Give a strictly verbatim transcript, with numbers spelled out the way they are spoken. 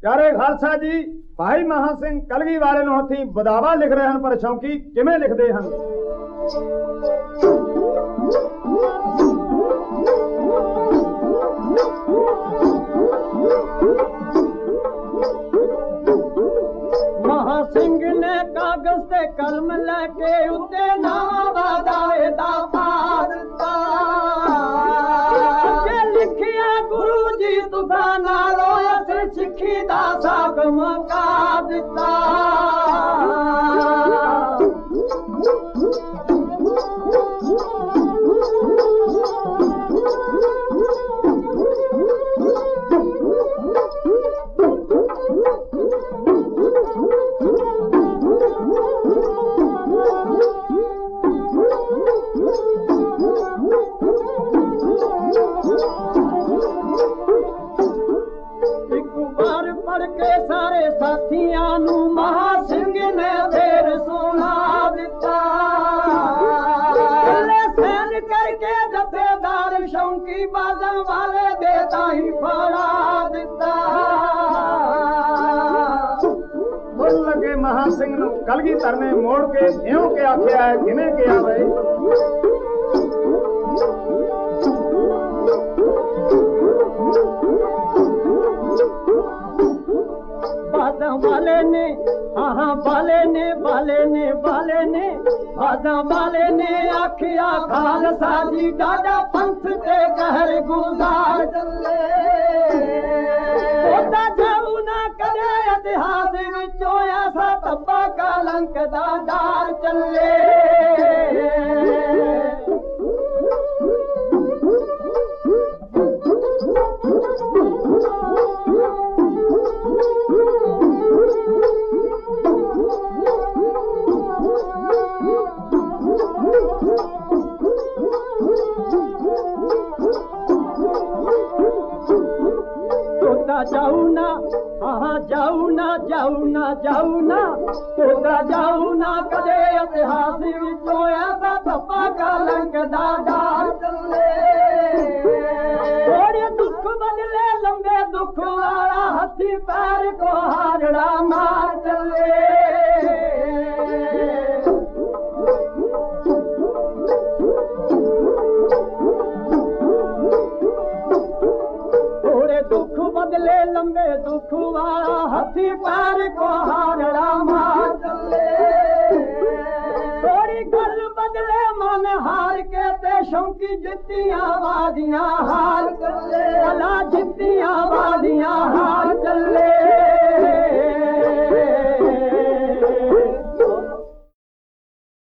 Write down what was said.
ਪਿਆਰੇ ਖਾਲਸਾ ਜੀ, ਭਾਈ ਮਹਾ ਸਿੰਘ ਕਲਗੀ ਵਾਲੇ ਨੂੰ ਹੱਥੀਂ ਬਦਾਵਾ ਲਿਖ ਰਹੇ ਹਨ, ਪਰ ਸ਼ੌਂਕੀ ਕਿਵੇਂ ਲਿਖਦੇ ਹਨ। ਮਹਾ ਸਿੰਘ ਨੇ ਕਾਗਜ਼ ਤੇ ਕਲਮ ਲੈ ਕੇ ਉੱਤੇ ਨਾਮ ਵਾਦਾਏ ਦਾ ਪਾ ਦਿੱਤਾ। ਜੇ ਲਿਖਿਆ ਗੁਰੂ ਜੀ ਤੁਸਾਂ ਨਾਲੋਂ ਅਸਰ ਸਿੱਖੀ ਦਾ ਸਾਗ ਮੁਕਾ ਦਿੱਤਾ। ਸਾਰੇ ਸਾਥੀਆਂ ਨੂੰ ਮਹਾ ਸਿੰਘ ਨੇ ਫੇਰ ਸੁਣਾ ਦਿੱਤਾ। ਕੱਲੇ ਸੈਨ ਕਰਕੇ ਜਥੇਦਾਰ ਸ਼ੌਂਕੀ ਬਾਜ਼ਾਂ ਵਾਲੇ ਦੇ ਤਾਈ ਫੜਾ ਦਿੱਤਾ। ਬੋਲ ਲੱਗੇ ਮਹਾ ਸਿੰਘ ਨੂੰ ਕਲਗੀਧਰ ਨੇ ਮੋੜ ਕੇ ਇਉਂ ਕਿ ਆਖਿਆ ਹੈ, ਕਿਵੇਂ ਕਿਹਾ ਬਈ। ਬਾਜ਼ਾਂ ਵਾਲੇ ਨੇ ਹਾਂ ਵਾਲੇ ਨੇ ਵਾਲੇ ਨੇ ਵਾਲੇ ਨੇ ਬਾਜ਼ਾਂ ਵਾਲੇ ਨੇ ਆਖਿਆ ਖਾਲਸਾ ਜੀ ਡਾਡਾ ਪੰਥ ਤੇ ਕਹਿਰ ਗੁਜ਼ਾਰ ਚੱਲੇ। ਉਹਦਾ ਜਾਊ ਨਾ ਕਦੇ ਇਤਿਹਾਸ ਵਿੱਚੋਂ ਐਸਾ ਧੱਬਾ ਕਲੰਕ ਦਾ ਡਾਰ ਚੱਲੇ। जाऊ ना हाँ जाऊ ना जाऊ ना जाऊ ना तोता जाऊ ना कदे इतिहास विचों ऐसा धब्बा कलंक दा डार चले। थोड़े दुख बदले लंबे दुख वाला हथी पैर को हारड़ा मार चले। दुख बदले लंबे दुख वाला हथी पैर को हारड़ा मार चले। थोड़ी गल बदले मन हार के ते शौकी जितियां वादियां हार चले। अला जितियां वादियां हार